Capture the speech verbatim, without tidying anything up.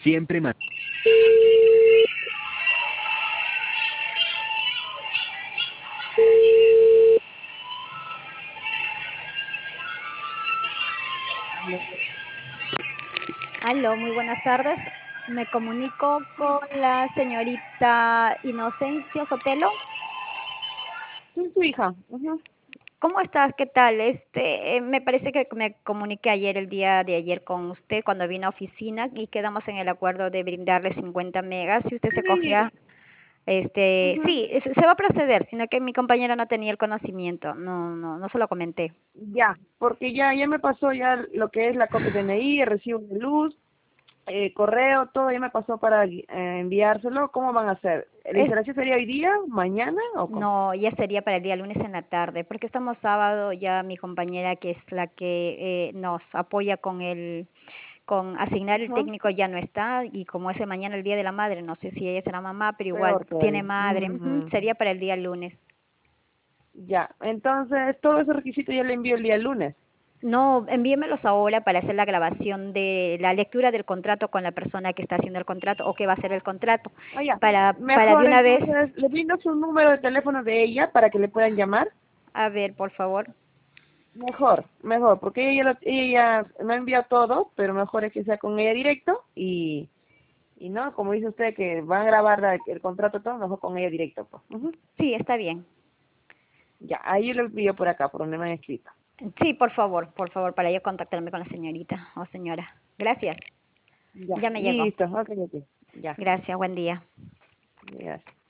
Siempre más. Aló, muy buenas tardes. Me comunico con la señorita Inocencio Sotelo. Soy su hija. Ujú. ¿Cómo estás? ¿Qué tal? Este, eh, me parece que me comuniqué ayer, el día de ayer, con usted cuando vino a oficina y quedamos en el acuerdo de brindarle cincuenta megas. Si usted se cogía, Sí, este, ujú. sí, es- se va a proceder, sino que mi compañera no tenía el conocimiento. No, no, no se lo comenté. Ya, porque ya, ya me pasó ya lo que es la copia de D N I, el recibo de luz, eh, correo, todo ya me pasó para eh, enviárselo. ¿Cómo van a hacer? ¿La Es, instalación sería hoy día, mañana o cómo? no, ya sería para el día lunes en la tarde, porque estamos sábado, ya mi compañera, que es la que eh, nos apoya con el con asignar el Ajá. técnico, ya no está, y como es mañana el Día de la Madre, no sé si ella será mamá, pero igual Peor tiene todavía. madre, ujú, Mm, sería para el día lunes. ya, entonces todos esos requisitos ya le envío el día lunes. No, envíemelos ahora para hacer la grabación de la lectura del contrato con la persona que está haciendo el contrato o que va a hacer el contrato, Ah, ya. para, para de Mejor una vez, entonces, le brindo su número de teléfono de ella para que le puedan llamar. a ver, por favor. Mejor, mejor, porque ella, lo- ella me ha enviado todo, pero mejor es que sea con ella directo y, y no, como dice usted que van a grabar la- el contrato todo, mejor con ella directo. Pues. Ujú. Sí, está bien. Ya, ahí lo envío por acá, por donde me han escrito. Sí, por favor, por favor, para yo contactarme con la señorita o señora. Gracias. Ya, Ya me llegó. listo, ok, ok. Ya, Gracias, buen día. ya.